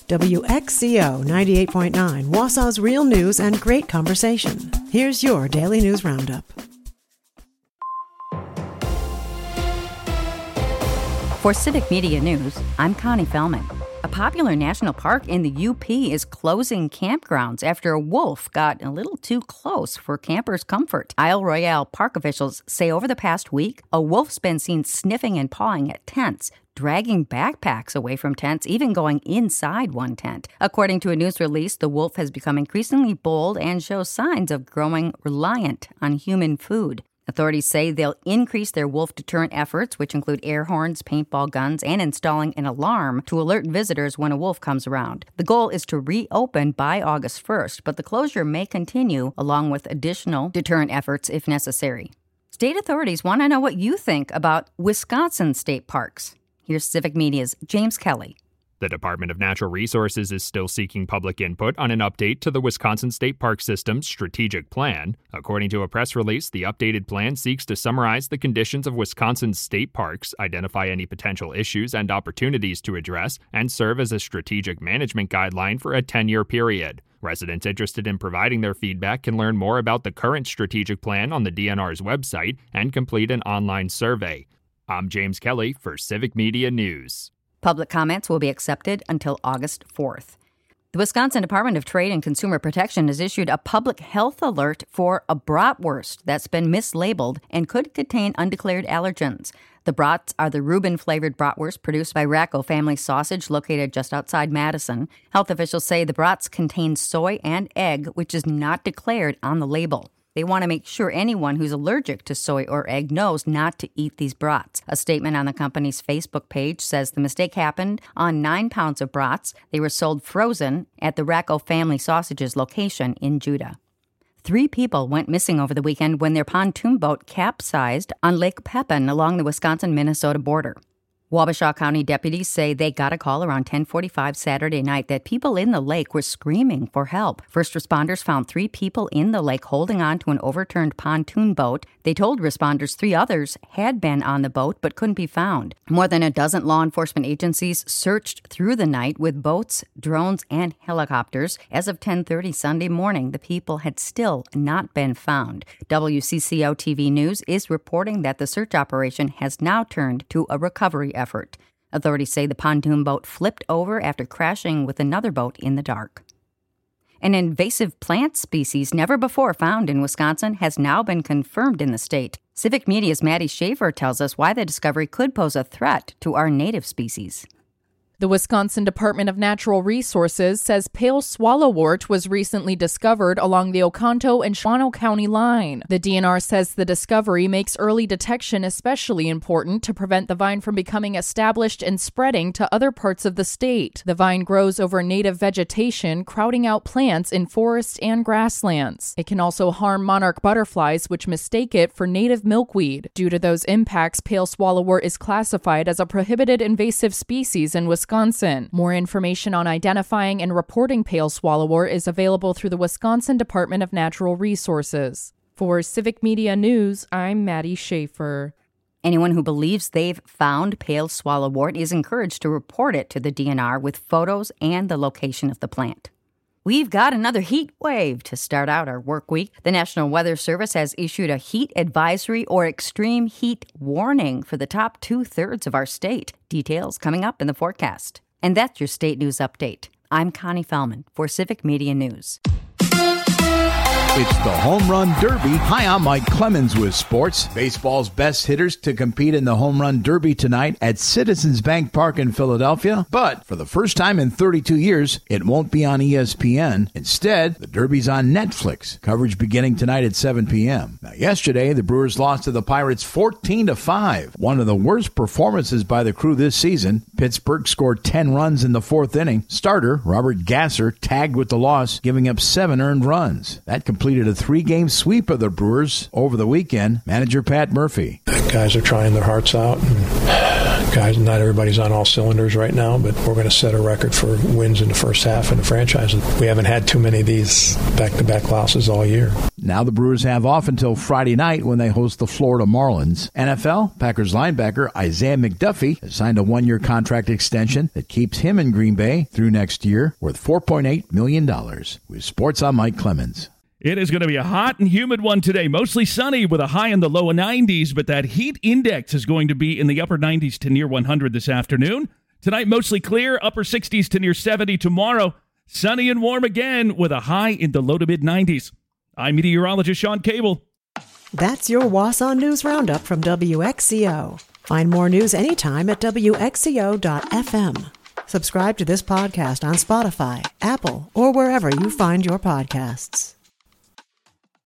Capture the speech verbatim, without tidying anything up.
W X C O ninety-eight point nine, Wausau's real news and great conversation. Here's your Daily News Roundup. For Civic Media News, I'm Connie Fellman. A popular national park in the U P is closing campgrounds after a wolf got a little too close for campers' comfort. Isle Royale park officials say over the past week, a wolf's been seen sniffing and pawing at tents, dragging backpacks away from tents, even going inside one tent. According to a news release, the wolf has become increasingly bold and shows signs of growing reliant on human food. Authorities say they'll increase their wolf deterrent efforts, which include air horns, paintball guns, and installing an alarm to alert visitors when a wolf comes around. The goal is to reopen by August first, but the closure may continue along with additional deterrent efforts if necessary. State authorities want to know what you think about Wisconsin state parks. Here's Civic Media's James Kelly. The Department of Natural Resources is still seeking public input on an update to the Wisconsin State Park System's strategic plan. According to a press release, the updated plan seeks to summarize the conditions of Wisconsin's state parks, identify any potential issues and opportunities to address, and serve as a strategic management guideline for a ten-year period. Residents interested in providing their feedback can learn more about the current strategic plan on the D N R's website and complete an online survey. I'm James Kelly for Civic Media News. Public comments will be accepted until August fourth. The Wisconsin Department of Trade and Consumer Protection has issued a public health alert for a bratwurst that's been mislabeled and could contain undeclared allergens. The brats are the Reuben-flavored bratwurst produced by Racco Family Sausage, located just outside Madison. Health officials say the brats contain soy and egg, which is not declared on the label. They want to make sure anyone who's allergic to soy or egg knows not to eat these brats. A statement on the company's Facebook page says the mistake happened on nine pounds of brats. They were sold frozen at the Racco Family Sausages location in Judah. Three people went missing over the weekend when their pontoon boat capsized on Lake Pepin along the Wisconsin-Minnesota border. Wabasha County deputies say they got a call around ten forty-five Saturday night that people in the lake were screaming for help. First responders found three people in the lake holding on to an overturned pontoon boat. They told responders three others had been on the boat but couldn't be found. More than a dozen law enforcement agencies searched through the night with boats, drones, and helicopters. As of ten thirty Sunday morning, the people had still not been found. W C C O T V News is reporting that the search operation has now turned to a recovery effort. Authorities say the pontoon boat flipped over after crashing with another boat in the dark. An invasive plant species never before found in Wisconsin has now been confirmed in the state. Civic Media's Maddie Schaefer tells us why the discovery could pose a threat to our native species. The Wisconsin Department of Natural Resources says pale swallowwort was recently discovered along the Oconto and Shawano County line. The D N R says the discovery makes early detection especially important to prevent the vine from becoming established and spreading to other parts of the state. The vine grows over native vegetation, crowding out plants in forests and grasslands. It can also harm monarch butterflies, which mistake it for native milkweed. Due to those impacts, pale swallowwort is classified as a prohibited invasive species in Wisconsin. Wisconsin. More information on identifying and reporting pale swallowwort is available through the Wisconsin Department of Natural Resources. For Civic Media News, I'm Maddie Schaefer. Anyone who believes they've found pale swallowwort is encouraged to report it to the D N R with photos and the location of the plant. We've got another heat wave to start out our work week. The National Weather Service has issued a heat advisory or extreme heat warning for the top two-thirds of our state. Details coming up in the forecast. And that's your state news update. I'm Connie Fellman for Civic Media News. It's the Home Run Derby. Hi, I'm Mike Clemens with sports. Baseball's best hitters to compete in the Home Run Derby tonight at Citizens Bank Park in Philadelphia. But for the first time in thirty-two years, it won't be on E S P N. Instead, the Derby's on Netflix. Coverage beginning tonight at seven p.m. Now, yesterday, the Brewers lost to the Pirates fourteen to five. One of the worst performances by the crew this season. Pittsburgh scored ten runs in the fourth inning. Starter Robert Gasser tagged with the loss, giving up seven earned runs. That completed a three-game sweep of the Brewers over the weekend. Manager Pat Murphy. The guys are trying their hearts out and guys, not everybody's on all cylinders right now, but we're going to set a record for wins in the first half in the franchise. And we haven't had too many of these back-to-back losses all year. Now the Brewers have off until Friday night when they host the Florida Marlins. N F L, Packers linebacker Isaiah McDuffie has signed a one-year contract extension that keeps him in Green Bay through next year, worth four point eight million dollars. With Sports, I'm Mike Clemens. It is going to be a hot and humid one today, mostly sunny with a high in the low nineties, but that heat index is going to be in the upper nineties to near one hundred this afternoon. Tonight, mostly clear, upper sixties to near seventy. Tomorrow, sunny and warm again with a high in the low to mid nineties. I'm meteorologist Sean Cable. That's your Wausau News Roundup from W X C O. Find more news anytime at W X C O dot F M. Subscribe to this podcast on Spotify, Apple, or wherever you find your podcasts.